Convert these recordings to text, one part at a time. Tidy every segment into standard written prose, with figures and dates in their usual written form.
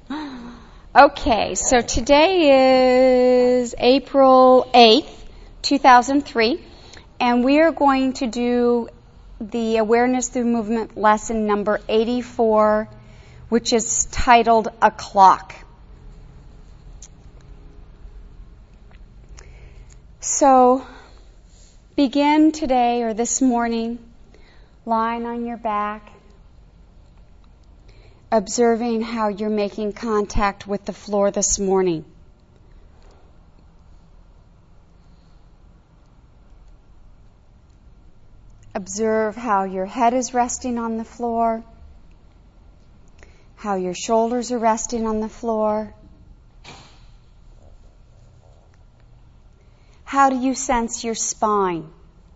Okay, so today is April 8th, 2003, and we are going to do the Awareness Through Movement lesson number 84, which is titled A Clock. So, begin today or this morning lying on your back, observing how you're making contact with the floor this morning. Observe how your head is resting on the floor, how your shoulders are resting on the floor. How do you sense your spine?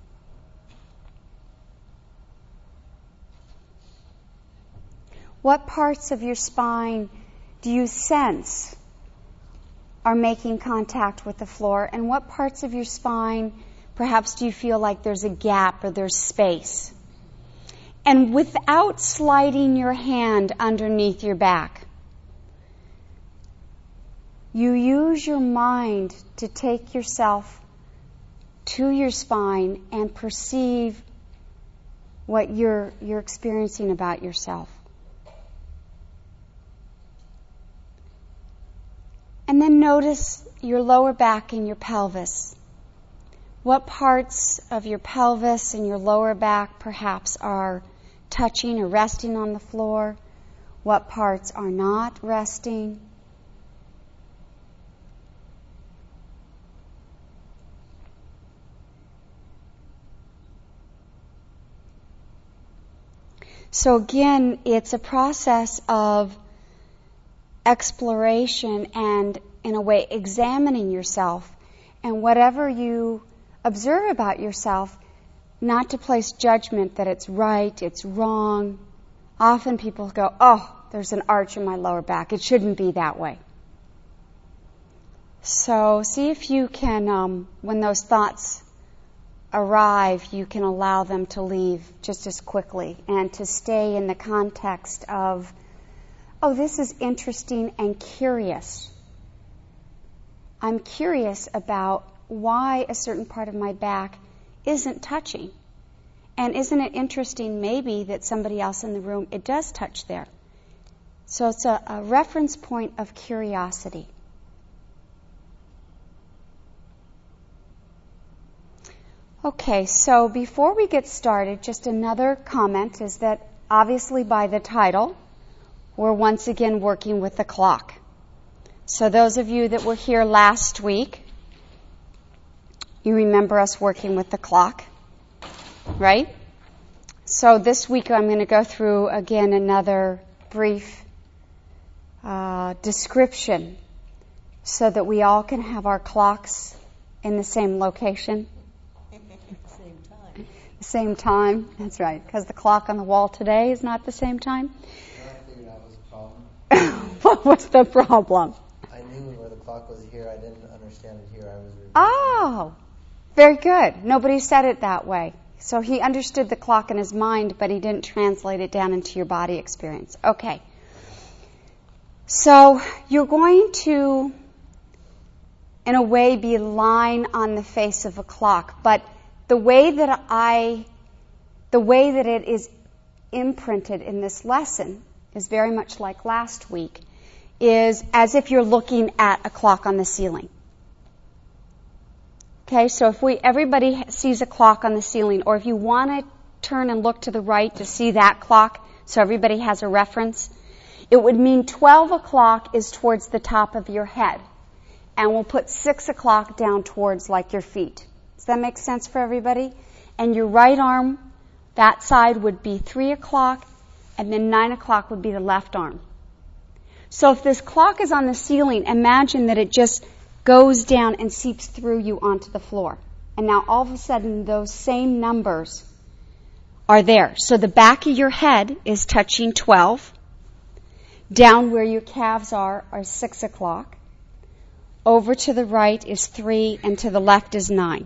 What parts of your spine do you sense are making contact with the floor? And what parts of your spine perhaps do you feel like there's a gap or there's space? And without sliding your hand underneath your back, you use your mind to take yourself to your spine and perceive what you're experiencing about yourself. And then notice your lower back and your pelvis. What parts of your pelvis and your lower back perhaps are touching or resting on the floor? What parts are not resting? So again, it's a process of exploration and, in a way, examining yourself. And whatever you observe about yourself, not to place judgment that it's right, it's wrong. Often people go, oh, there's an arch in my lower back. It shouldn't be that way. So see if you can, when those thoughts arrive, you can allow them to leave just as quickly and to stay in the context of, oh, this is interesting and curious. I'm curious about why a certain part of my back isn't touching. And isn't it interesting maybe that somebody else in the room, it does touch there. So it's a reference point of curiosity. Okay, so before we get started, just another comment is that obviously by the title, we're once again working with the clock. So those of you that were here last week, you remember us working with the clock, right? So this week I'm going to go through again another brief description so that we all can have our clocks in the same location. Same time, that's right, because the clock on the wall today is not the same time. I figured out was a problem. What was the problem? I knew where the clock was here. I didn't understand it here. I was reading. Oh, very good. Nobody said it that way. So he understood the clock in his mind, but he didn't translate it down into your body experience. Okay. So you're going to, in a way, be lying on the face of a clock, but the way that it is imprinted in this lesson is very much like last week, is as if you're looking at a clock on the ceiling. Okay, so if everybody sees a clock on the ceiling, or if you want to turn and look to the right to see that clock, so everybody has a reference, it would mean 12 o'clock is towards the top of your head, and we'll put 6 o'clock down towards like your feet. Does that make sense for everybody? And your right arm, that side would be 3 o'clock, and then 9 o'clock would be the left arm. So if this clock is on the ceiling, imagine that it just goes down and seeps through you onto the floor. And now all of a sudden those same numbers are there. So the back of your head is touching 12. Down where your calves are 6 o'clock. Over to the right is 3, and to the left is 9.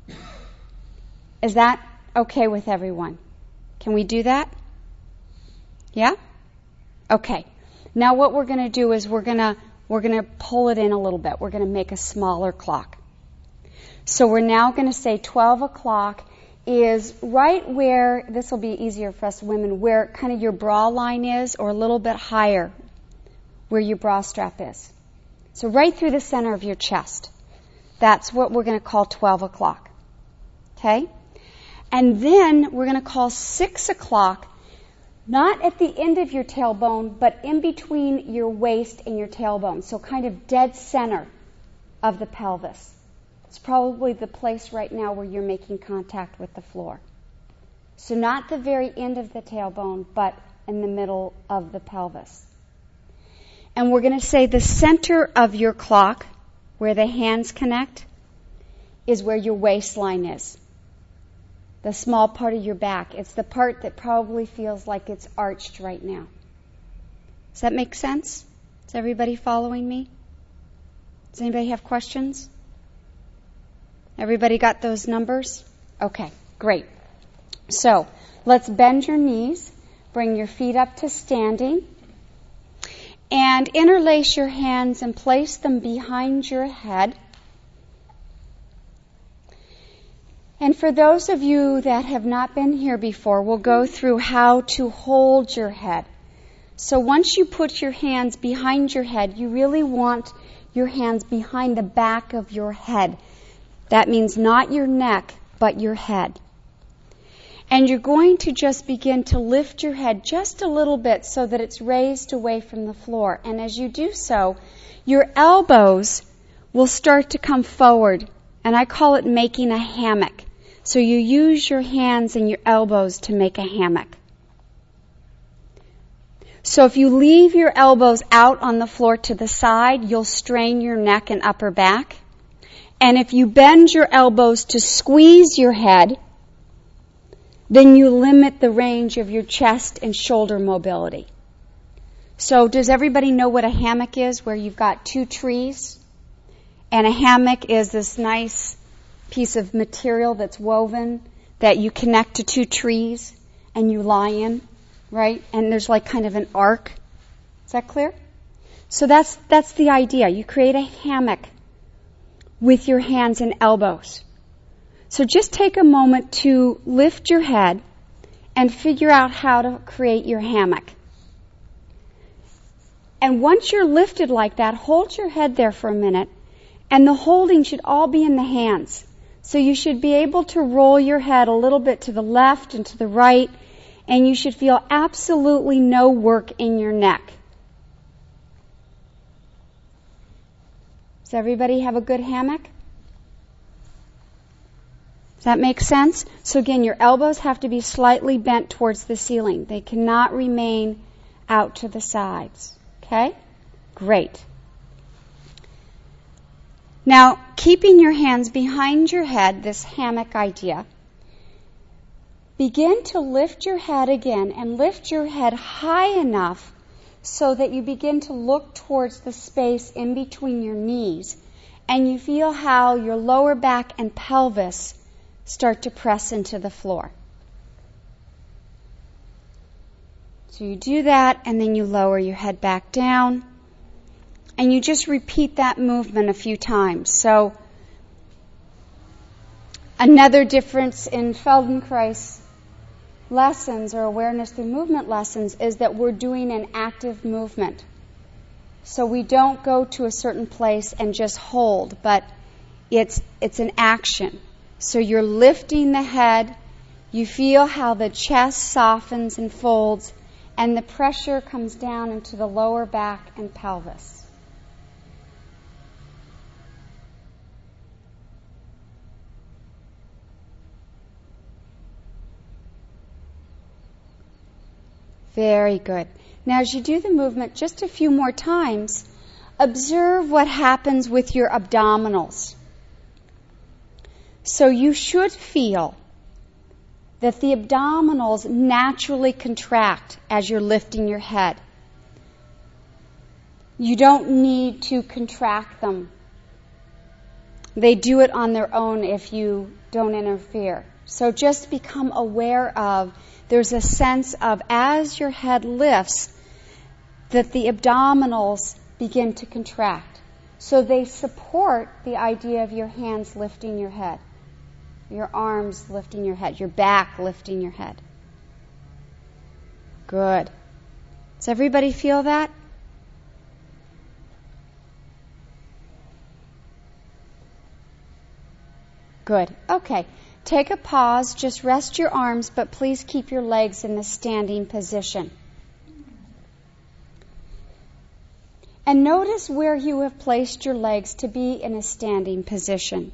Is that okay with everyone? Can we do that? Yeah? Okay. Now what we're going to do is we're going to pull it in a little bit. We're going to make a smaller clock. So we're now going to say 12 o'clock is right where, this will be easier for us women, where kind of your bra line is, or a little bit higher where your bra strap is. So right through the center of your chest. That's what we're going to call 12 o'clock. Okay? And then we're going to call 6 o'clock, not at the end of your tailbone, but in between your waist and your tailbone. So kind of dead center of the pelvis. It's probably the place right now where you're making contact with the floor. So not the very end of the tailbone, but in the middle of the pelvis. And we're going to say the center of your clock, where the hands connect, is where your waistline is. The small part of your back. It's the part that probably feels like it's arched right now. Does that make sense? Is everybody following me? Does anybody have questions? Everybody got those numbers? Okay, great. So, let's bend your knees. Bring your feet up to standing. And interlace your hands and place them behind your head. And for those of you that have not been here before, we'll go through how to hold your head. So once you put your hands behind your head, you really want your hands behind the back of your head. That means not your neck, but your head. And you're going to just begin to lift your head just a little bit so that it's raised away from the floor. And as you do so, your elbows will start to come forward. And I call it making a hammock. So you use your hands and your elbows to make a hammock. So if you leave your elbows out on the floor to the side, you'll strain your neck and upper back. And if you bend your elbows to squeeze your head, then you limit the range of your chest and shoulder mobility. So does everybody know what a hammock is, where you've got two trees? And a hammock is this nice piece of material that's woven that you connect to two trees and you lie in, right? And there's like kind of an arc. Is that clear? So that's the idea. You create a hammock with your hands and elbows. So just take a moment to lift your head and figure out how to create your hammock. And once you're lifted like that, hold your head there for a minute, and the holding should all be in the hands. So you should be able to roll your head a little bit to the left and to the right, and you should feel absolutely no work in your neck. Does everybody have a good hammock? Does that make sense? So again, your elbows have to be slightly bent towards the ceiling. They cannot remain out to the sides. Okay? Great. Now, keeping your hands behind your head, this hammock idea, begin to lift your head again and lift your head high enough so that you begin to look towards the space in between your knees, and you feel how your lower back and pelvis start to press into the floor. So you do that, and then you lower your head back down, and you just repeat that movement a few times. So another difference in Feldenkrais lessons or awareness through movement lessons is that we're doing an active movement. So we don't go to a certain place and just hold, but it's an action. So you're lifting the head, you feel how the chest softens and folds, and the pressure comes down into the lower back and pelvis. Very good. Now as you do the movement just a few more times, observe what happens with your abdominals. So you should feel that the abdominals naturally contract as you're lifting your head. You don't need to contract them. They do it on their own if you don't interfere. So just become aware of, there's a sense of as your head lifts, that the abdominals begin to contract. So they support the idea of your hands lifting your head, your arms lifting your head, your back lifting your head. Good. Does everybody feel that? Good. Okay. Take a pause. Just rest your arms, but please keep your legs in the standing position. And notice where you have placed your legs to be in a standing position.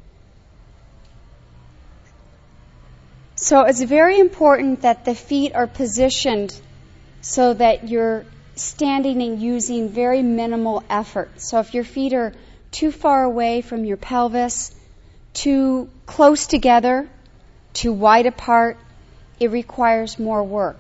So it's very important that the feet are positioned so that you're standing and using very minimal effort. So if your feet are too far away from your pelvis, too close together, too wide apart, it requires more work.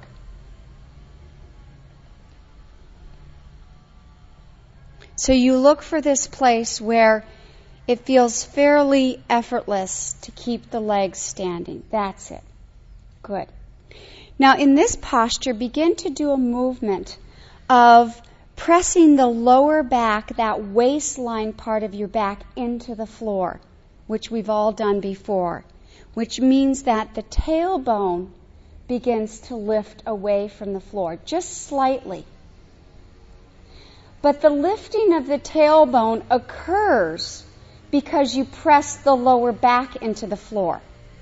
So you look for this place where it feels fairly effortless to keep the legs standing. That's it. Good. Now in this posture, begin to do a movement of pressing the lower back, that waistline part of your back, into the floor, which we've all done before, which means that the tailbone begins to lift away from the floor, just slightly. But the lifting of the tailbone occurs because you press the lower back into the floor,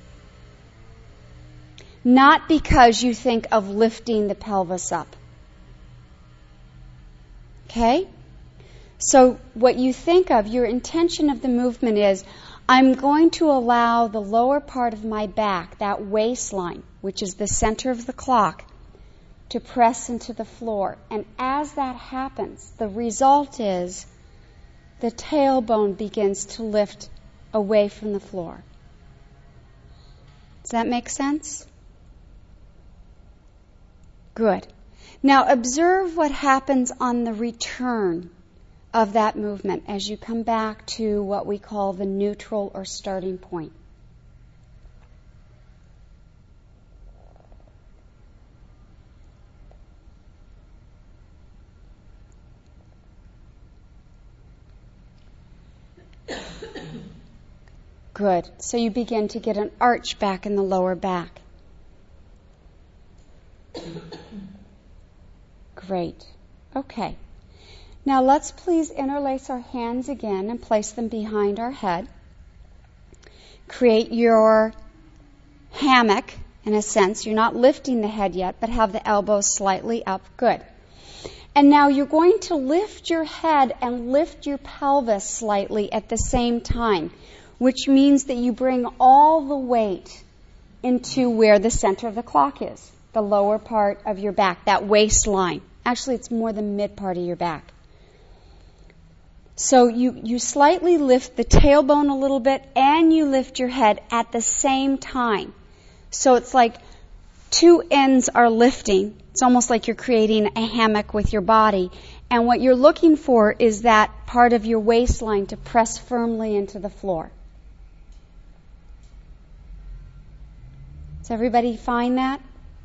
not because you think of lifting the pelvis up. Okay? So what you think of, your intention of the movement is, I'm going to allow the lower part of my back, that waistline, which is the center of the clock, to press into the floor. And as that happens, the result is the tailbone begins to lift away from the floor. Does that make sense? Good. Now observe what happens on the return of that movement as you come back to what we call the neutral or starting point. Good. So you begin to get an arch back in the lower back. Great. Okay. Now let's please interlace our hands again and place them behind our head. Create your hammock, in a sense. You're not lifting the head yet, but have the elbows slightly up. Good. And now you're going to lift your head and lift your pelvis slightly at the same time, which means that you bring all the weight into where the center of the clock is, the lower part of your back, that waistline. Actually, it's more the mid part of your back. So you slightly lift the tailbone a little bit and you lift your head at the same time. So it's like two ends are lifting. It's almost like you're creating a hammock with your body. And what you're looking for is that part of your waistline to press firmly into the floor. Does everybody find that?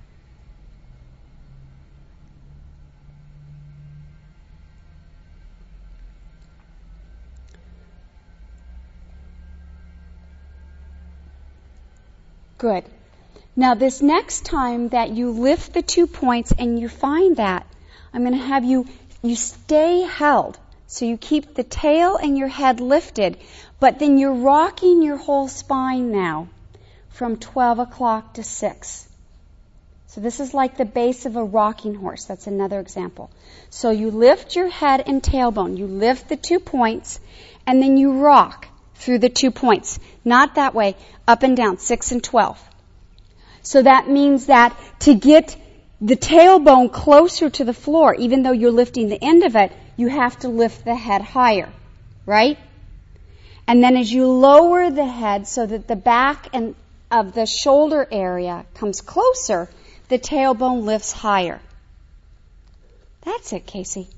Good. Now this next time that you lift the 2 points and you find that, I'm going to have you stay held. So you keep the tail and your head lifted, but then you're rocking your whole spine now from 12 o'clock to 6. So this is like the base of a rocking horse. That's another example. So you lift your head and tailbone. You lift the 2 points, and then you rock through the 2 points. Not that way, up and down, 6 and 12. So that means that to get the tailbone closer to the floor, even though you're lifting the end of it, you have to lift the head higher, right? And then as you lower the head so that the back and of the shoulder area comes closer, the tailbone lifts higher. That's it, Casey.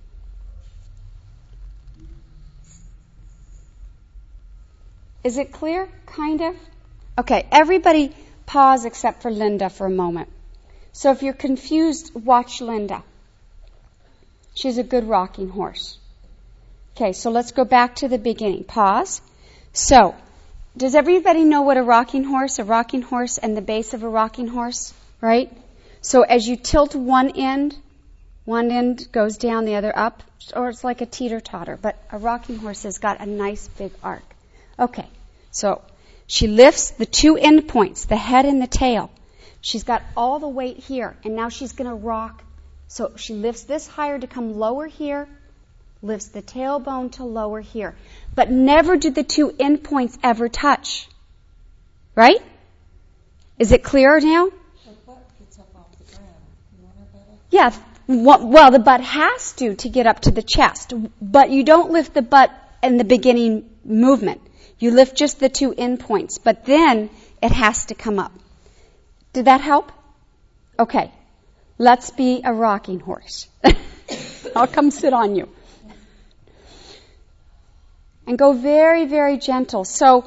Is it clear? Kind of? Okay, everybody pause except for Linda for a moment. So if you're confused, watch Linda. She's a good rocking horse. Okay, so let's go back to the beginning. Pause. So, does everybody know what a rocking horse and the base of a rocking horse, right? So as you tilt one end goes down, the other up, or it's like a teeter-totter, but a rocking horse has got a nice big arc. Okay, so she lifts the two end points, the head and the tail. She's got all the weight here, and now she's going to rock. So she lifts this higher to come lower here, lifts the tailbone to lower here. But never do the two end points ever touch. Right? Is it clear now? The butt gets up off the ground. You want her butt up? Yeah. Well, the butt has to get up to the chest. But you don't lift the butt in the beginning movement. You lift just the two end points. But then it has to come up. Did that help? Okay. Let's be a rocking horse. I'll come sit on you. And go very, very gentle. So,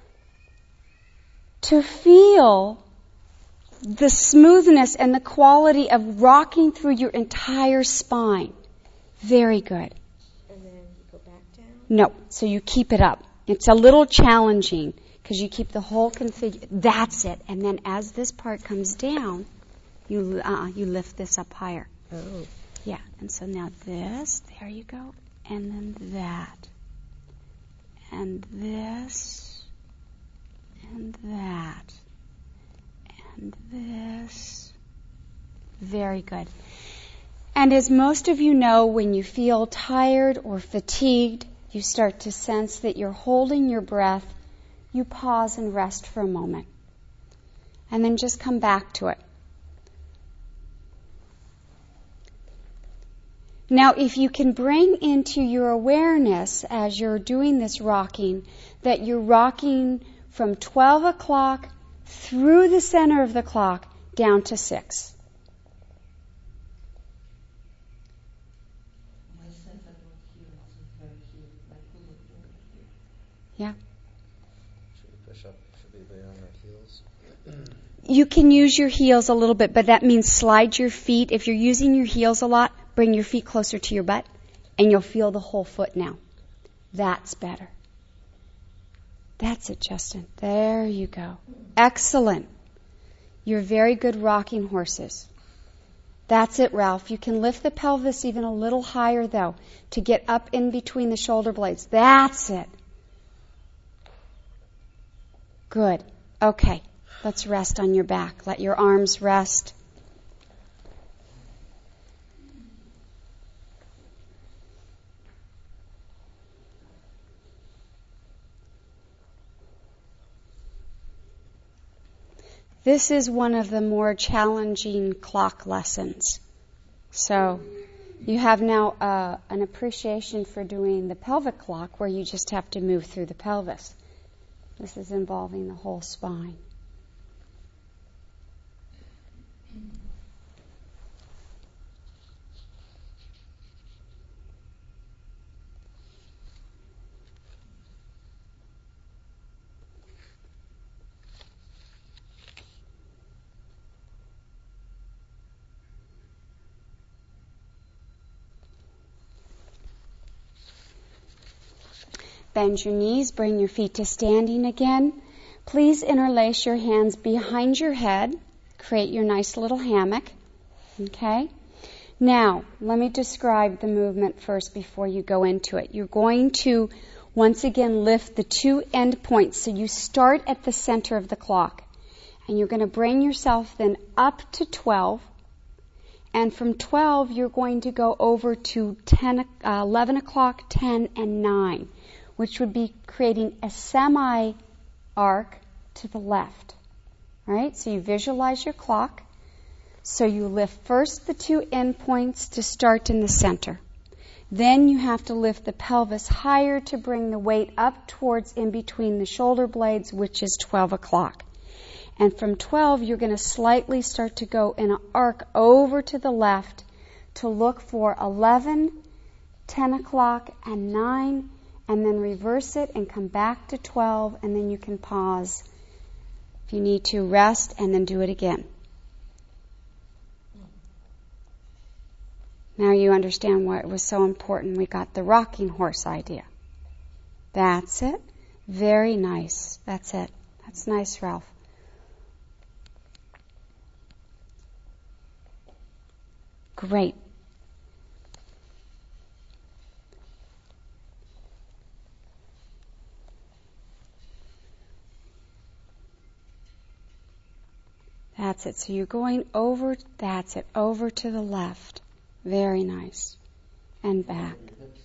to feel the smoothness and the quality of rocking through your entire spine. Very good. And then you go back down? No. So you keep it up. It's a little challenging because you keep the whole configuration. That's it. And then as this part comes down, you lift this up higher. Oh. Yeah. And so now this, there you go. And then that. And this, and that, and this. Very good. And as most of you know, when you feel tired or fatigued, you start to sense that you're holding your breath. You pause and rest for a moment. And then just come back to it. Now, if you can bring into your awareness as you're doing this rocking, that you're rocking from 12 o'clock through the center of the clock down to 6. Yeah. Should we push up? Should we be on our heels? You can use your heels a little bit, but that means slide your feet. If you're using your heels a lot, bring your feet closer to your butt, and you'll feel the whole foot now. That's better. That's it, Justin. There you go. Excellent. You're very good rocking horses. That's it, Ralph. You can lift the pelvis even a little higher, though, to get up in between the shoulder blades. That's it. Good. Okay. Let's rest on your back. Let your arms rest. This is one of the more challenging clock lessons. So you have now an appreciation for doing the pelvic clock where you just have to move through the pelvis. This is involving the whole spine. Bend your knees, bring your feet to standing again. Please interlace your hands behind your head. Create your nice little hammock. Okay? Now, let me describe the movement first before you go into it. You're going to, once again, lift the two end points. So you start at the center of the clock. And you're going to bring yourself then up to 12. And from 12, you're going to go over to 11 o'clock, 10, and 9. Which would be creating a semi-arc to the left. All right, so you visualize your clock. So you lift first the two end points to start in the center. Then you have to lift the pelvis higher to bring the weight up towards in between the shoulder blades, which is 12 o'clock. And from 12, you're going to slightly start to go in an arc over to the left to look for 11, 10 o'clock, and 9, and then reverse it and come back to 12, and then you can pause if you need to, rest, and then do it again. Now you understand why it was so important we got the rocking horse idea. That's it. Very nice. That's it. That's nice, Ralph. Great. That's it. So you're going over, that's it, over to the left. Very nice. And back.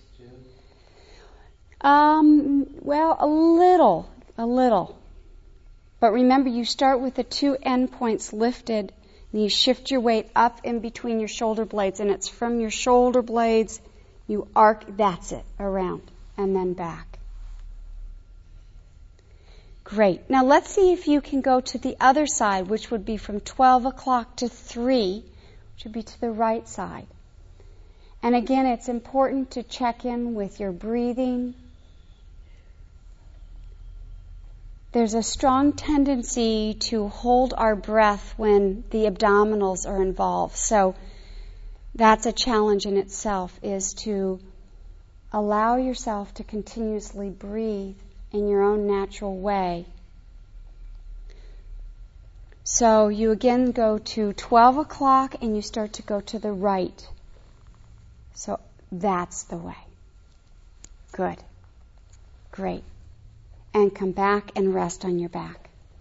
Well, a little. But remember, you start with the two end points lifted, and you shift your weight up in between your shoulder blades, and it's from your shoulder blades, you arc, that's it, around, and then back. Great. Now let's see if you can go to the other side, which would be from 12 o'clock to 3, which would be to the right side. And again, it's important to check in with your breathing. There's a strong tendency to hold our breath when the abdominals are involved. So that's a challenge in itself, is to allow yourself to continuously breathe in your own natural way. So you again go to 12 o'clock and you start to go to the right. So that's the way. Good. Great. And come back and rest on your back.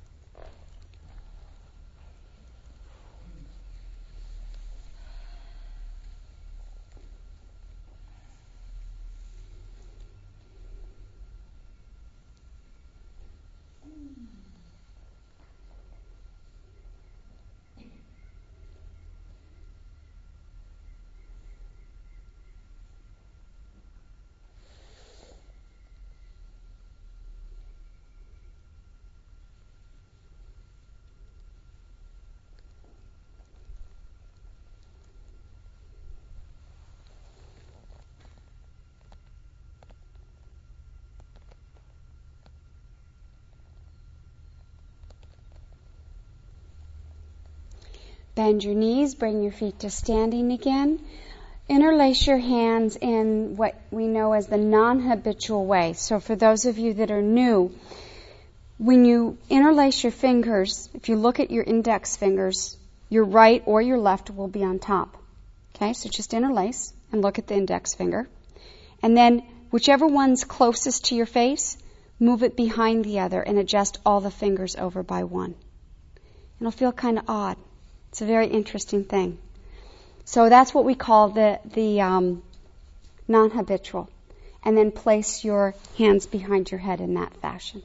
Bend your knees, bring your feet to standing again. Interlace your hands in what we know as the non-habitual way. So for those of you that are new, when you interlace your fingers, if you look at your index fingers, your right or your left will be on top. Okay, so just interlace and look at the index finger. And then whichever one's closest to your face, move it behind the other and adjust all the fingers over by one. It'll feel kind of odd. It's a very interesting thing. So that's what we call the non-habitual. And then place your hands behind your head in that fashion.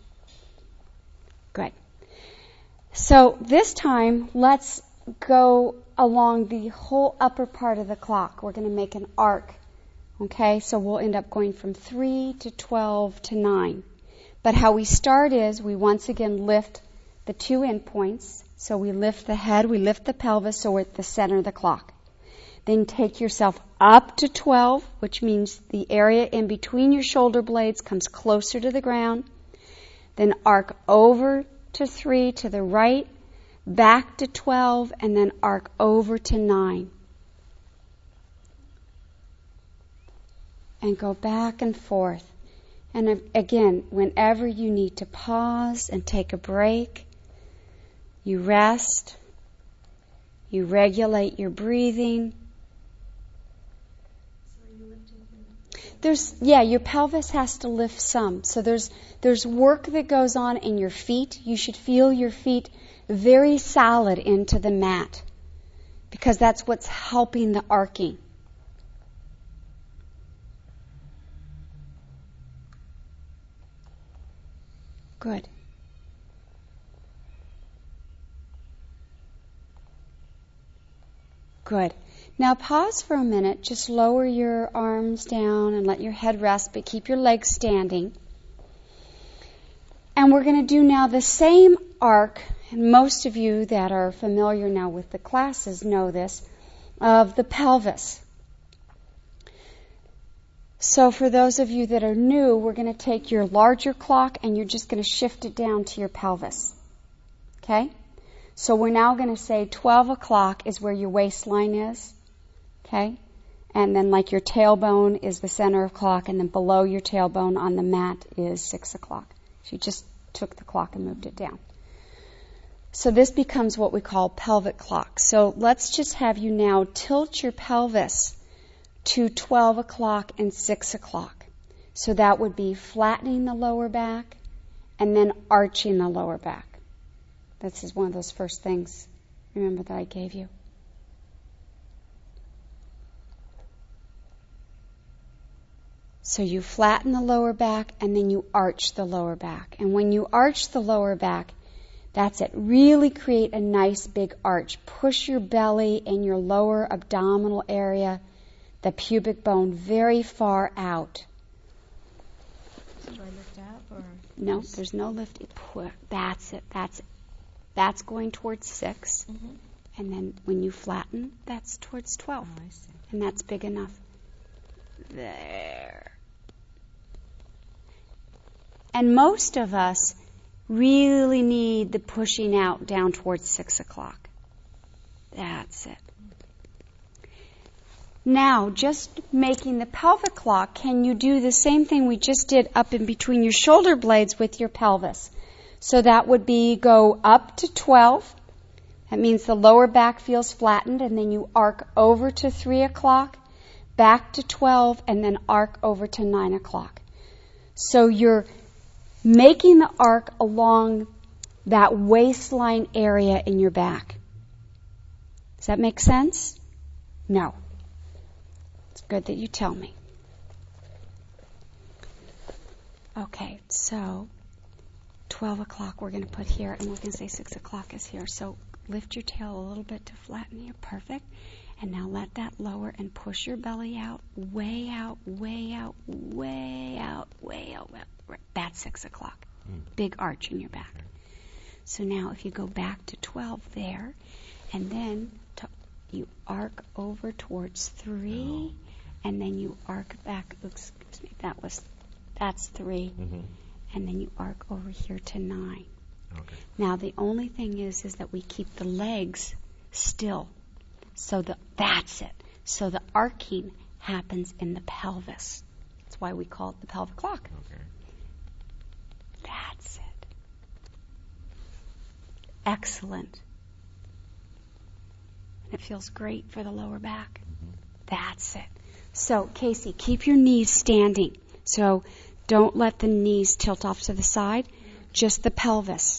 Good. So this time, let's go along the whole upper part of the clock. We're going to make an arc. Okay, so we'll end up going from 3 to 12 to 9. But how we start is we once again lift the two end points. So we lift the head, we lift the pelvis, so we're at the center of the clock. Then take yourself up to 12, which means the area in between your shoulder blades comes closer to the ground. Then arc over to 3 to the right, back to 12, and then arc over to 9. And go back and forth. And again, whenever you need to pause and take a break, you rest, you regulate your breathing. Your pelvis has to lift some. So there's work that goes on in your feet. You should feel your feet very solid into the mat, because that's what's helping the arcing. Good. Good. Now pause for a minute. Just lower your arms down and let your head rest, but keep your legs standing. And we're going to do now the same arc, and most of you that are familiar now with the classes know this, of the pelvis. So for those of you that are new, we're going to take your larger clock and you're just going to shift it down to your pelvis. Okay? So we're now going to say 12 o'clock is where your waistline is. Okay? And then like your tailbone is the center of clock, and then below your tailbone on the mat is 6 o'clock. So you just took the clock and moved it down. So this becomes what we call pelvic clock. So let's just have you now tilt your pelvis to 12 o'clock and 6 o'clock. So that would be flattening the lower back and then arching the lower back. This is one of those first things, remember, that I gave you. So you flatten the lower back and then you arch the lower back. And when you arch the lower back, that's it. Really create a nice big arch. Push your belly and your lower abdominal area, the pubic bone, very far out. Do I lift up or? No, there's no lift. That's it. That's it. That's going towards 6. Mm-hmm. And then when you flatten, that's towards 12. Oh, I see. And that's big enough. There. And most of us really need the pushing out down towards 6 o'clock. That's it. Now, just making the pelvic clock, can you do the same thing we just did up in between your shoulder blades with your pelvis? So that would be go up to 12. That means the lower back feels flattened, and then you arc over to 3 o'clock, back to 12, and then arc over to 9 o'clock. So you're making the arc along that waistline area in your back. Does that make sense? No. It's good that you tell me. Okay, so 12 o'clock we're going to put here, and we're going to say 6 o'clock is here. So lift your tail a little bit to flatten here. Perfect. And now let that lower and push your belly out, way out, way out, way out, way out. That's 6 o'clock. Big arch in your back. So now if you go back to 12 there, and then you arc over towards 3, and then you arc back, excuse me, that's 3, and then you arc over here to 9. Okay. Now the only thing is that we keep the legs still. So that's it. So the arcing happens in the pelvis. That's why we call it the pelvic clock. Okay. That's it. Excellent. It feels great for the lower back. That's it. So, Casey, keep your knees standing. So don't let the knees tilt off to the side, just the pelvis.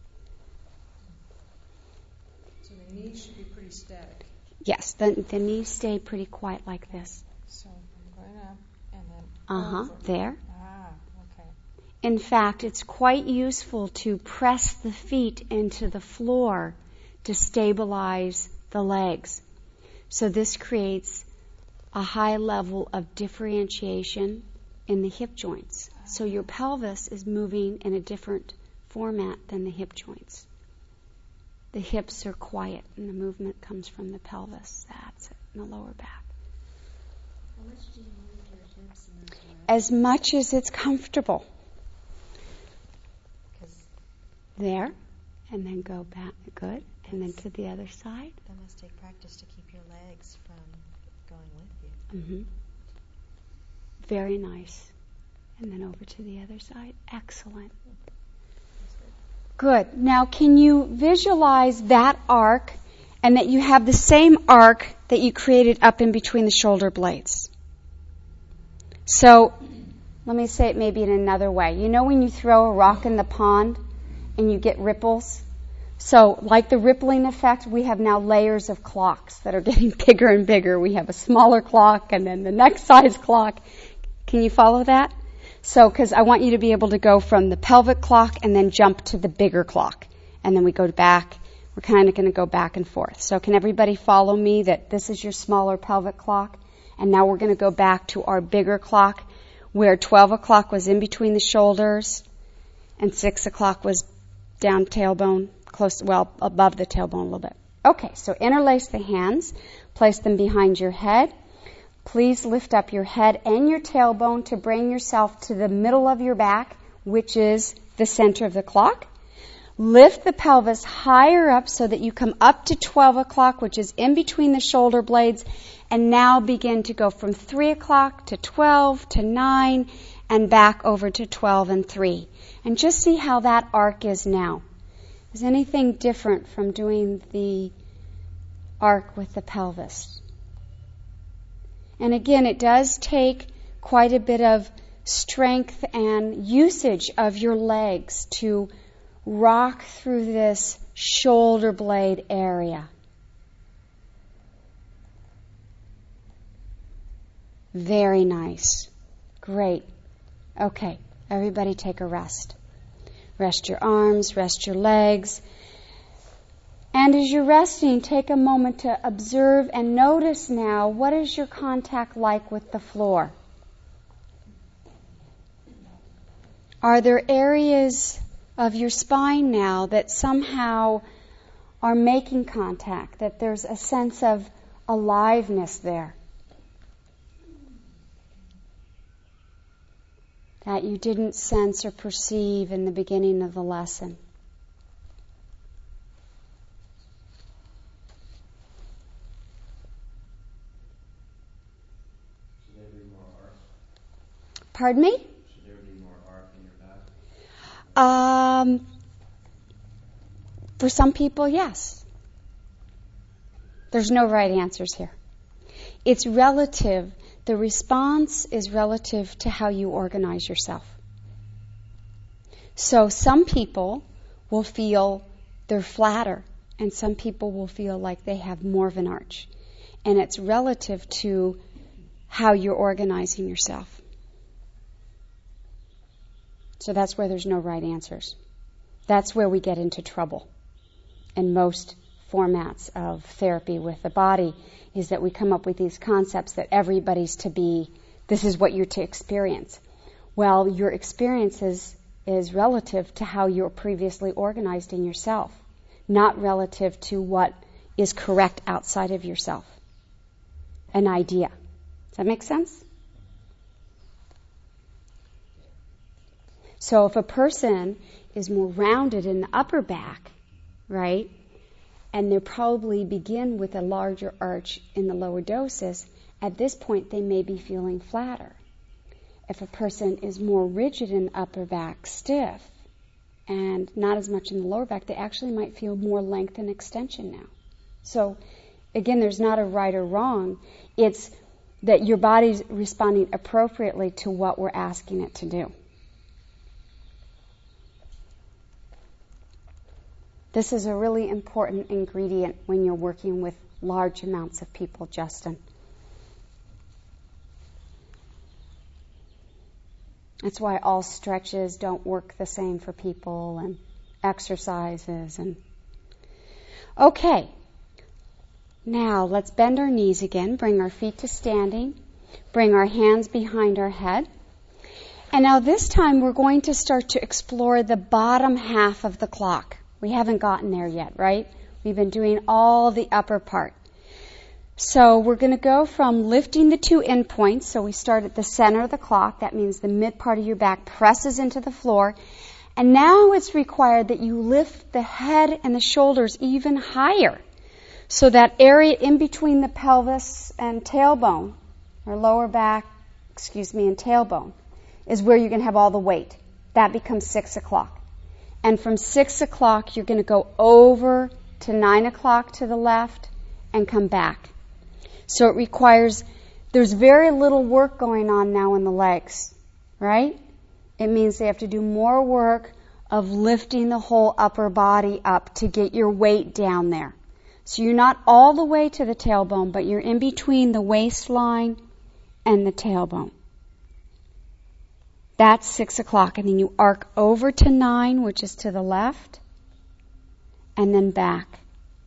So the knees should be pretty static. Yes, the knees stay pretty quiet like this. So I'm going up and then over. There. Ah, okay. In fact, it's quite useful to press the feet into the floor to stabilize the legs. So this creates a high level of differentiation in the hip joints. So your pelvis is moving in a different format than the hip joints. The hips are quiet and the movement comes from the pelvis. That's it, in the lower back. How much do you move your hips in that direction? As much as it's comfortable. There, and then go back. Good. And then to the other side. That must take practice to keep your legs from going with you. Very nice. And then over to the other side. Excellent. Good. Now, can you visualize that arc and that you have the same arc that you created up in between the shoulder blades? So, let me say it maybe in another way. You know when you throw a rock in the pond and you get ripples? So, like the rippling effect, we have now layers of clocks that are getting bigger and bigger. We have a smaller clock and then the next size clock. Can you follow that? So, because I want you to be able to go from the pelvic clock and then jump to the bigger clock. And then we go back. We're kind of going to go back and forth. So can everybody follow me that this is your smaller pelvic clock? And now we're going to go back to our bigger clock where 12 o'clock was in between the shoulders and 6 o'clock was down tailbone, above the tailbone a little bit. Okay, so interlace the hands. Place them behind your head. Please lift up your head and your tailbone to bring yourself to the middle of your back, which is the center of the clock. Lift the pelvis higher up so that you come up to 12 o'clock, which is in between the shoulder blades, and now begin to go from 3 o'clock to 12 to 9 and back over to 12 and 3. And just see how that arc is now. Is anything different from doing the arc with the pelvis? And again, it does take quite a bit of strength and usage of your legs to rock through this shoulder blade area. Very nice. Great. Okay, everybody take a rest. Rest your arms, rest your legs. And as you're resting, take a moment to observe and notice now, what is your contact like with the floor? Are there areas of your spine now that somehow are making contact, that there's a sense of aliveness there that you didn't sense or perceive in the beginning of the lesson? Should there be more arc? Pardon me? Should there be more arc in your back? For some people, yes. There's no right answers here. It's relative. The response is relative to how you organize yourself. So some people will feel they're flatter, and some people will feel like they have more of an arch. And it's relative to how you're organizing yourself. So that's where there's no right answers. That's where we get into trouble. In most formats of therapy with the body, is that we come up with these concepts that everybody's to be, this is what you're to experience. Well, your experience is relative to how you're previously organized in yourself, not relative to what is correct outside of yourself. An idea. Does that make sense? So if a person is more rounded in the upper back, right, and they probably begin with a larger arch in the lower dosis, at this point they may be feeling flatter. If a person is more rigid in the upper back, stiff, and not as much in the lower back, they actually might feel more length and extension now. So, again, there's not a right or wrong. It's that your body's responding appropriately to what we're asking it to do. This is a really important ingredient when you're working with large amounts of people, Justin. That's why all stretches don't work the same for people, and exercises. Okay. Now let's bend our knees again, bring our feet to standing, bring our hands behind our head. And now this time we're going to start to explore the bottom half of the clock. We haven't gotten there yet, right? We've been doing all the upper part. So we're going to go from lifting the two endpoints. So we start at the center of the clock. That means the mid part of your back presses into the floor. And now it's required that you lift the head and the shoulders even higher. So that area in between the pelvis and tailbone, or lower back, and tailbone, is where you're going to have all the weight. That becomes 6 o'clock. And from 6 o'clock, you're going to go over to 9 o'clock to the left and come back. So it requires, there's very little work going on now in the legs, right? It means they have to do more work of lifting the whole upper body up to get your weight down there. So you're not all the way to the tailbone, but you're in between the waistline and the tailbone. That's 6 o'clock. And then you arc over to 9, which is to the left, and then back.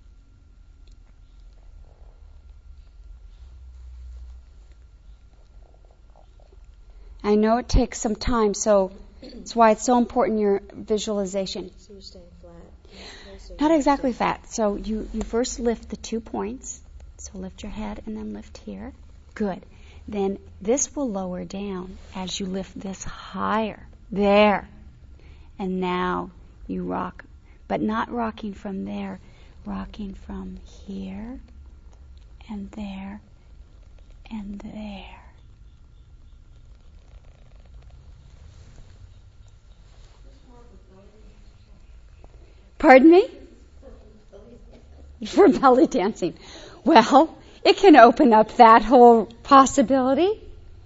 I know it takes some time, so that's why it's so important your visualization. So you're staying flat? Not exactly flat. So you first lift the 2 points. So lift your head and then lift here. Good. Then this will lower down as you lift this higher. There. And now you rock but not rocking from there, rocking from here and there and there. Pardon me? For belly dancing. Well, it can open up that whole possibility.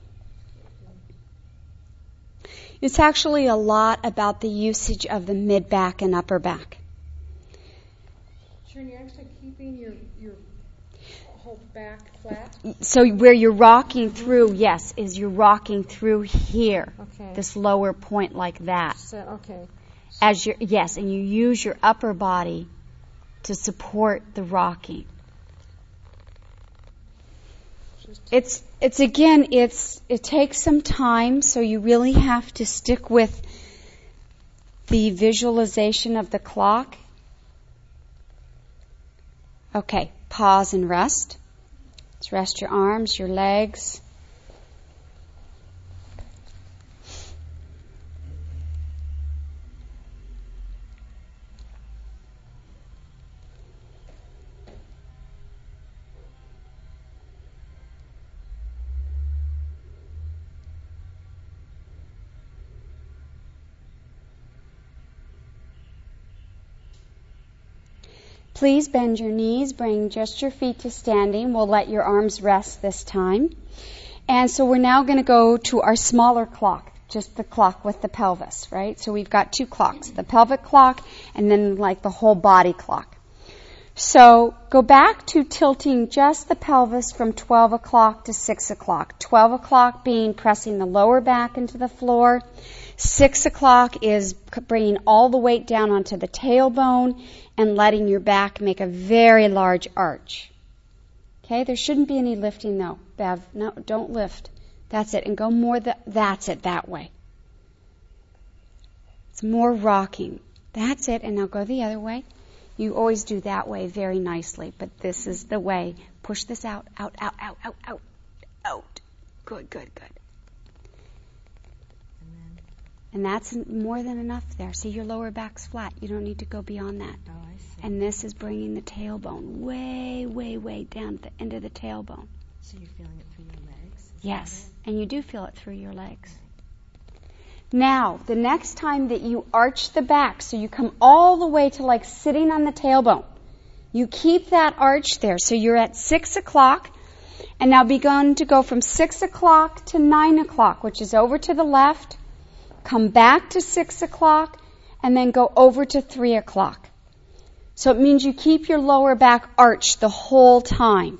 It's actually a lot about the usage of the mid-back and upper back. Sharon, you're actually keeping your whole back flat? So where you're rocking through, yes, is you're rocking through here. Okay. This lower point like that. So, okay. Yes, and you use your upper body to support the rocking. It takes some time, so you really have to stick with the visualization of the clock. Okay, pause and rest. Let's rest your arms, your legs. Please bend your knees, bring just your feet to standing. We'll let your arms rest this time. And so we're now going to go to our smaller clock, just the clock with the pelvis, right? So we've got two clocks, the pelvic clock and then like the whole body clock. So go back to tilting just the pelvis from 12 o'clock to 6 o'clock. 12 o'clock being pressing the lower back into the floor. 6 o'clock is bringing all the weight down onto the tailbone and letting your back make a very large arch. Okay, there shouldn't be any lifting though, Bev. No, don't lift. That's it. And go more, that's it, that way. It's more rocking. That's it. And now go the other way. You always do that way very nicely, but this is the way. Push this out, out, out, out, out, out, out. Good, good, good. And that's more than enough there. See, your lower back's flat. You don't need to go beyond that. Oh, I see. And this is bringing the tailbone way, way, way down at the end of the tailbone. So you're feeling it through your legs? Yes, and you do feel it through your legs. Now, the next time that you arch the back, so you come all the way to like sitting on the tailbone, you keep that arch there. So you're at 6 o'clock, and now begun to go from 6 o'clock to 9 o'clock, which is over to the left. Come back to 6 o'clock, and then go over to 3 o'clock. So it means you keep your lower back arched the whole time.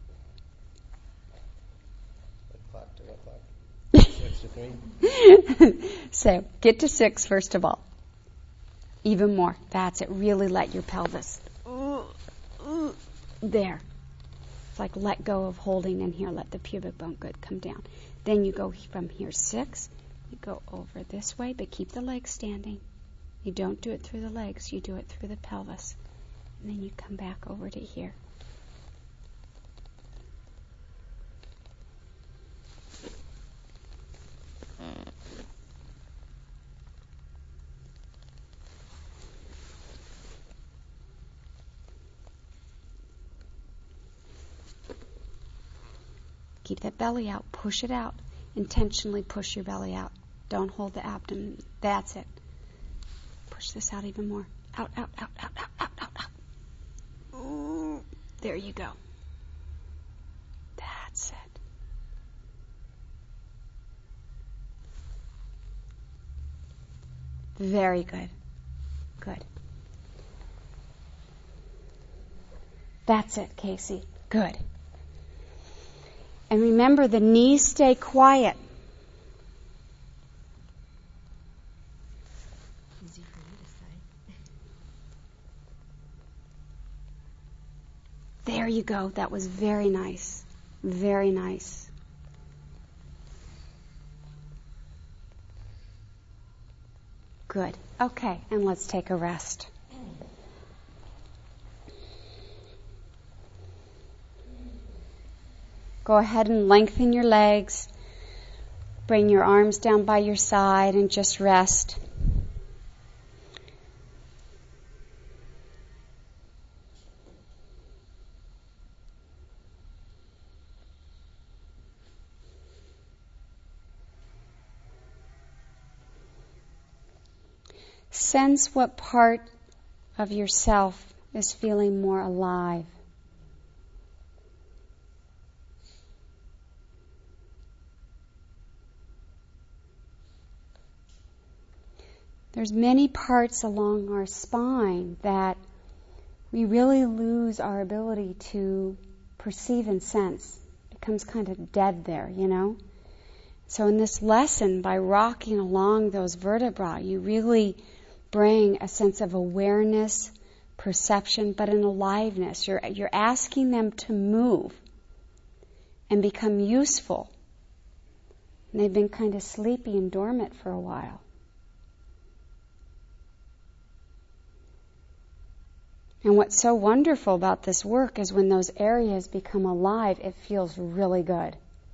What clock to what clock? 6 to 3? So get to 6 first of all. Even more. That's it. Really let your pelvis. There. It's like let go of holding in here. Let the pubic bone good come down. Then you go from here 6. You go over this way, but keep the legs standing. You don't do it through the legs. You do it through the pelvis. And then you come back over to here. Keep that belly out. Push it out. Intentionally push your belly out. Don't hold the abdomen. That's it. Push this out even more. Out, out, out, out, out, out, out, out. Ooh, there you go. That's it. Very good. Good. That's it, Casey. Good. And remember, the knees stay quiet. Easy for you to say. There you go. That was very nice. Very nice. Good. Okay, and let's take a rest. Go ahead and lengthen your legs. Bring your arms down by your side and just rest. Sense what part of yourself is feeling more alive. There's many parts along our spine that we really lose our ability to perceive and sense. It becomes kind of dead there, you know? So in this lesson, by rocking along those vertebrae, you really bring a sense of awareness, perception, but an aliveness. You're asking them to move and become useful. And they've been kind of sleepy and dormant for a while. And what's so wonderful about this work is when those areas become alive, it feels really good.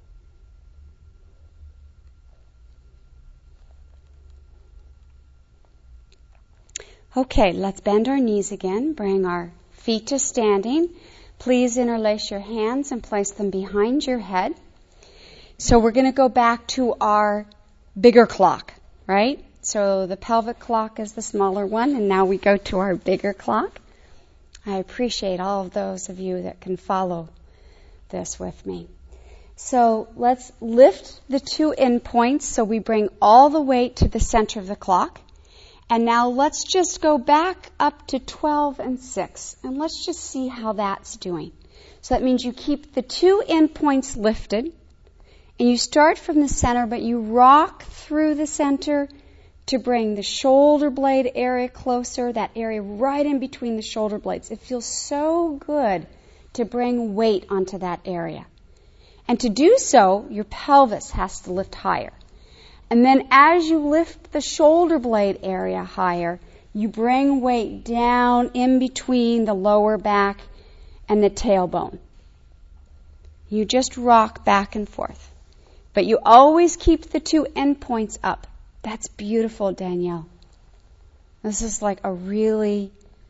Okay, let's bend our knees again. Bring our feet to standing. Please interlace your hands and place them behind your head. So we're going to go back to our bigger clock, right? So the pelvic clock is the smaller one, and now we go to our bigger clock. I appreciate all of those of you that can follow this with me. So let's lift the 2 endpoints so we bring all the weight to the center of the clock. And now let's just go back up to 12 and 6. And let's just see how that's doing. So that means you keep the 2 endpoints lifted. And you start from the center, but you rock through the center to bring the shoulder blade area closer, that area right in between the shoulder blades. It feels so good to bring weight onto that area. And to do so, your pelvis has to lift higher. And then as you lift the shoulder blade area higher, you bring weight down in between the lower back and the tailbone. You just rock back and forth. But you always keep the 2 endpoints up. That's beautiful, Danielle. This is like a really,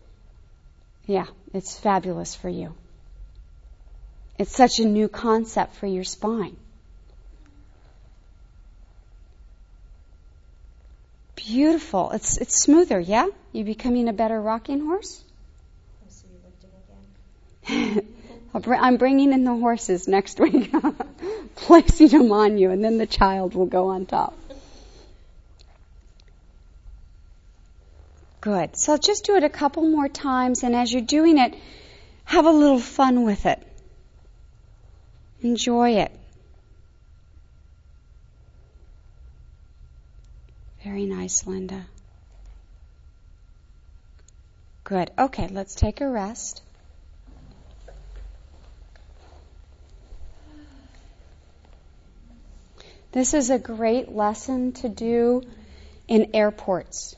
it's fabulous for you. It's such a new concept for your spine. Beautiful. It's smoother, yeah? You becoming a better rocking horse? So you're lifting again? I'm bringing in the horses next week, placing them on you, and then the child will go on top. Good. So just do it a couple more times, and as you're doing it, have a little fun with it. Enjoy it. Very nice, Linda. Good. Okay, let's take a rest. This is a great lesson to do in airports.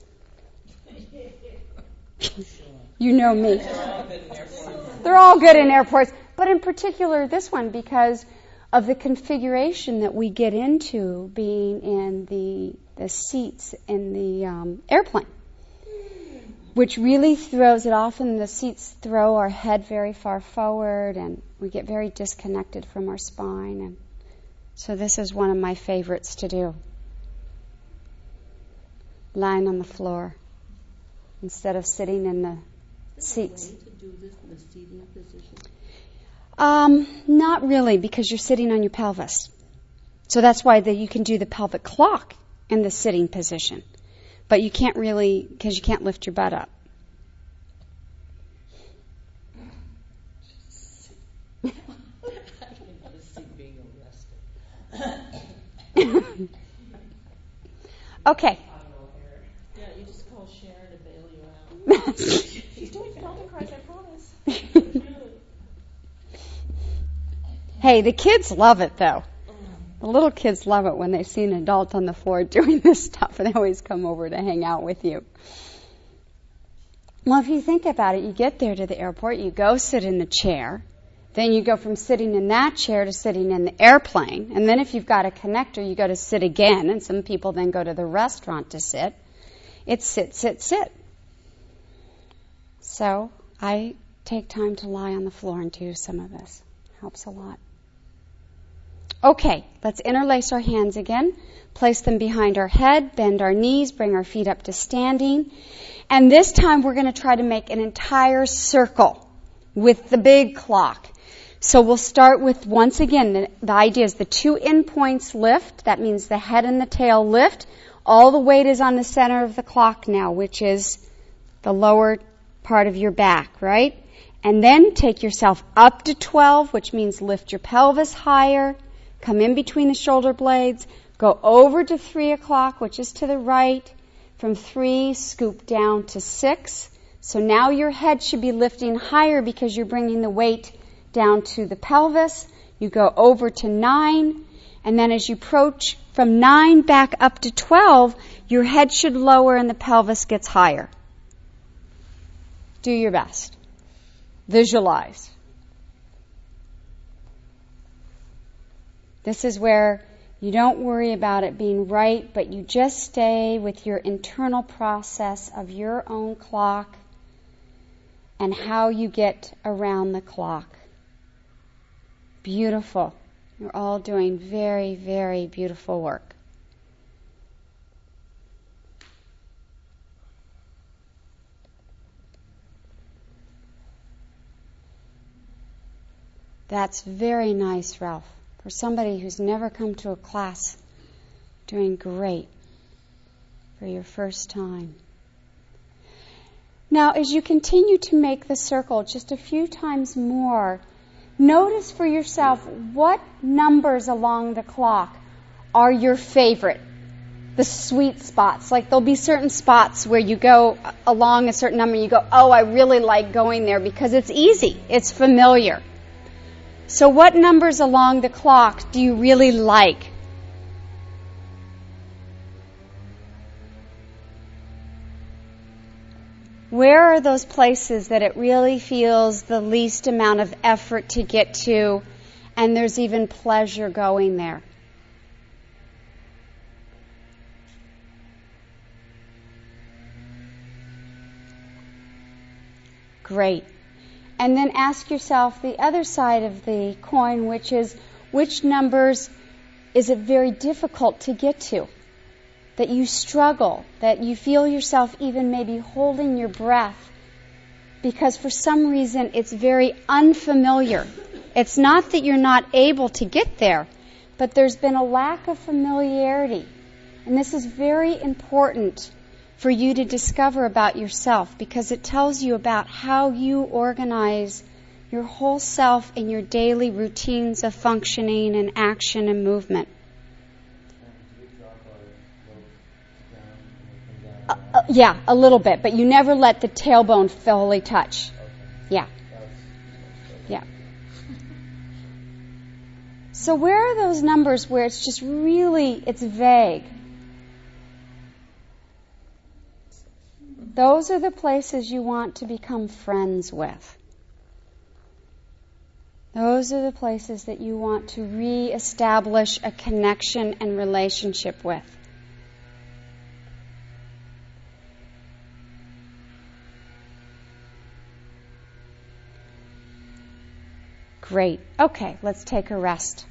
You know me. They're all good in airports, but in particular this one because of the configuration that we get into being in the seats in the airplane, which really throws it off, and the seats throw our head very far forward, and we get very disconnected from our spine. And so this is one of my favorites to do. Lying on the floor instead of sitting in the seats. Is there a way to do this in a seating position? Not really, because you're sitting on your pelvis. So that's why you can do the pelvic clock in the sitting position. But you can't really, because you can't lift your butt up. I can see being arrested. Okay. Yeah, you just call Sharon to bail you out. She's doing Feldenkrais, I promise. Hey, the kids love it, though. The little kids love it when they see an adult on the floor doing this stuff, and they always come over to hang out with you. Well, if you think about it, you get there to the airport, you go sit in the chair, then you go from sitting in that chair to sitting in the airplane, and then if you've got a connector, you go to sit again, and some people then go to the restaurant to sit. It's sit, sit, sit. So I take time to lie on the floor and do some of this. Helps a lot. Okay, let's interlace our hands again. Place them behind our head, bend our knees, bring our feet up to standing. And this time we're going to try to make an entire circle with the big clock. So we'll start with, once again, the idea is the two endpoints lift. That means the head and the tail lift. All the weight is on the center of the clock now, which is the lower part of your back, right? And then take yourself up to 12, which means lift your pelvis higher. Come in between the shoulder blades. Go over to 3 o'clock, which is to the right. From 3, scoop down to 6. So now your head should be lifting higher because you're bringing the weight down to the pelvis. You go over to 9. And then as you approach from 9 back up to 12, your head should lower and the pelvis gets higher. Do your best. Visualize. This is where you don't worry about it being right, but you just stay with your internal process of your own clock and how you get around the clock. Beautiful. You're all doing very, very beautiful work. That's very nice, Ralph. For somebody who's never come to a class, doing great for your first time. Now, as you continue to make the circle just a few times more, notice for yourself what numbers along the clock are your favorite, the sweet spots. Like there'll be certain spots where you go along a certain number and you go, oh, I really like going there because it's easy, it's familiar. So what numbers along the clock do you really like? Where are those places that it really feels the least amount of effort to get to, and there's even pleasure going there? Great. And then ask yourself the other side of the coin, which is, which numbers is it very difficult to get to? That you struggle, that you feel yourself even maybe holding your breath because for some reason it's very unfamiliar. It's not that you're not able to get there, but there's been a lack of familiarity. And this is very important for you to discover about yourself because it tells you about how you organize your whole self in your daily routines of functioning and action and movement. Yeah, a little bit, but you never let the tailbone fully touch. Yeah. Yeah. So where are those numbers where it's just really, it's vague? Those are the places you want to become friends with. Those are the places that you want to re-establish a connection and relationship with. Great. Okay, let's take a rest.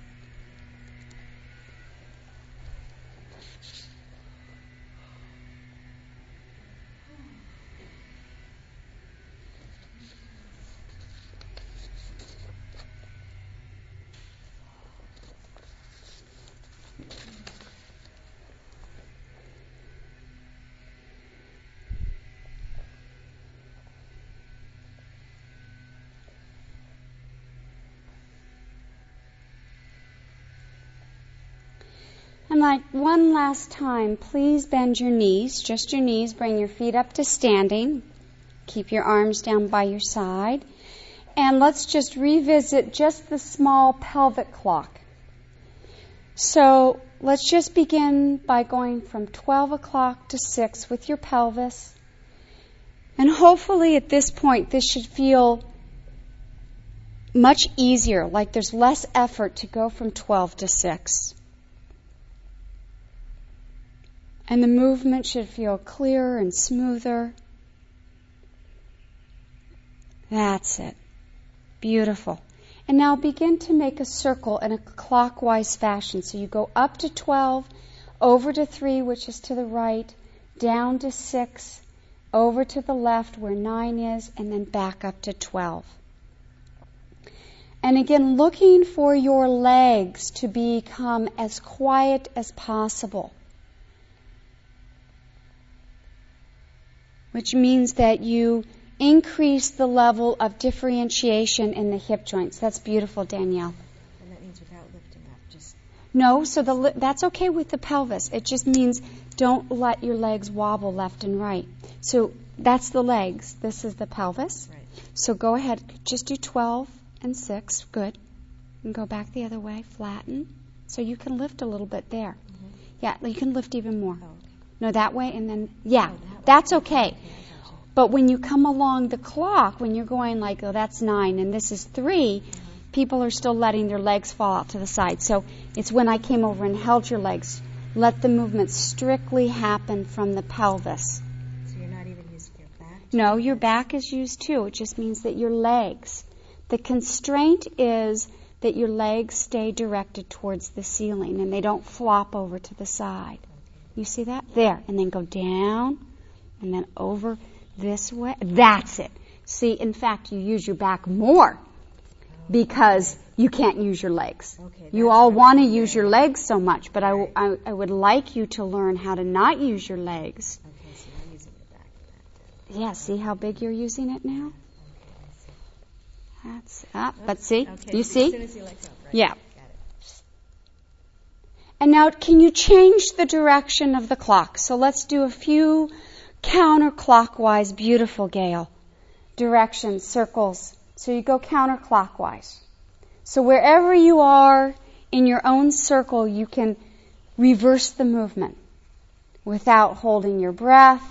And like one last time, please bend your knees, just your knees. Bring your feet up to standing. Keep your arms down by your side. And let's just revisit just the small pelvic clock. So let's just begin by going from 12 o'clock to 6 with your pelvis. And hopefully at this point, this should feel much easier, like there's less effort to go from 12 to 6. And the movement should feel clearer and smoother. That's it. Beautiful. And now begin to make a circle in a clockwise fashion. So you go up to 12, over to 3, which is to the right, down to 6, over to the left where 9 is, and then back up to 12. And again, looking for your legs to become as quiet as possible. Which means that you increase the level of differentiation in the hip joints. That's beautiful, Danielle. And that means without lifting up, just... No, so that's okay with the pelvis. It just means don't let your legs wobble left and right. So that's the legs. This is the pelvis. Right. So go ahead. Just do 12 and 6. Good. And go back the other way. Flatten. So you can lift a little bit there. Mm-hmm. Yeah, you can lift even more. Oh, okay. No, that way and then, yeah, Oh, that way. that's okay. Okay, I got you. But when you come along the clock, when you're going like, oh, that's 9 and this is 3, people are still letting their legs fall out to the side. So it's when I came over and held your legs. Let the movement strictly happen from the pelvis. So you're not even using your back? No, your back is used too. It just means that your legs. The constraint is that your legs stay directed towards the ceiling and they don't flop over to the side. You see that? There. And then go down and then over this way. That's it. See, in fact, you use your back more because you can't use your legs. Okay, You that's all what want to I'm use saying. your legs so much, but I would like you to learn how to not use your legs. Okay, so I'm using the back for that. Yeah, see how big you're using it now? Okay, I see. That's up. But see? Okay, You so as soon see? as you let go, right? Yeah. Got it. And now can you change the direction of the clock? So let's do a few counterclockwise, beautiful, Gail. Directions, circles. So you go counterclockwise. So wherever you are in your own circle, you can reverse the movement without holding your breath.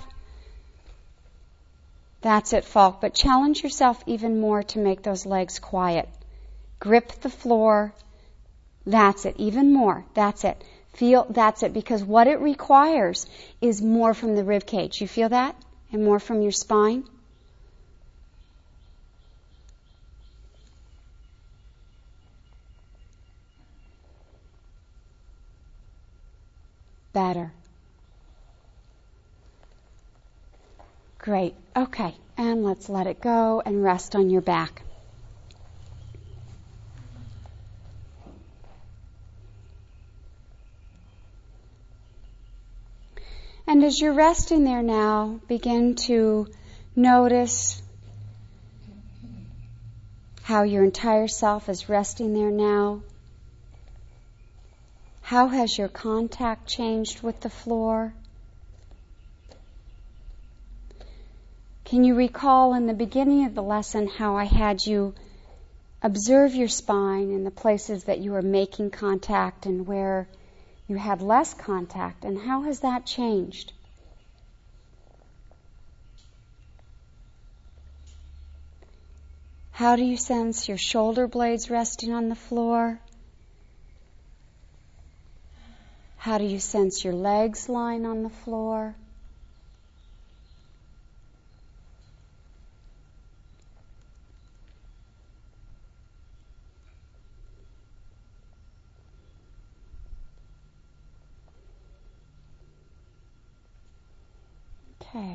That's it, Falk. But challenge yourself even more to make those legs quiet. Grip the floor. That's it. Even more. That's it. Feel, that's it. Because what it requires is more from the rib cage. You feel that? And more from your spine? Better. Great. Okay. And let's let it go and rest on your back. And as you're resting there now, begin to notice how your entire self is resting there now. How has your contact changed with the floor? Can you recall in the beginning of the lesson how I had you observe your spine in the places that you were making contact and where you had less contact, and how has that changed? How do you sense your shoulder blades resting on the floor? How do you sense your legs lying on the floor? Okay.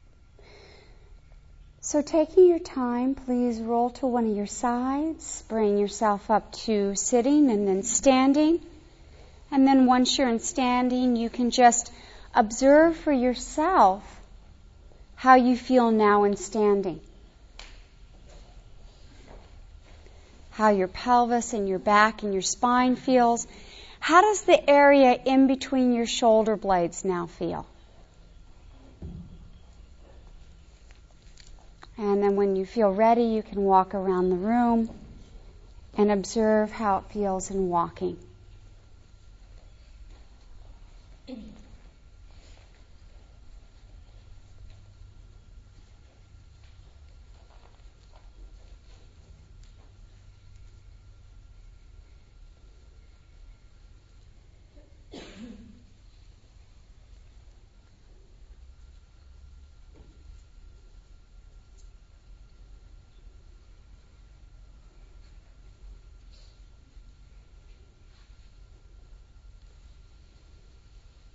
So taking your time, please roll to one of your sides, bring yourself up to sitting and then standing. And then once you're in standing, you can just observe for yourself how you feel now in standing. How your pelvis and your back and your spine feels. How does the area in between your shoulder blades now feel? And then when you feel ready, you can walk around the room and observe how it feels in walking.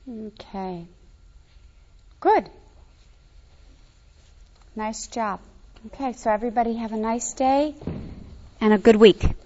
Okay. Good. Nice job. Okay, so everybody have a nice day and a good week.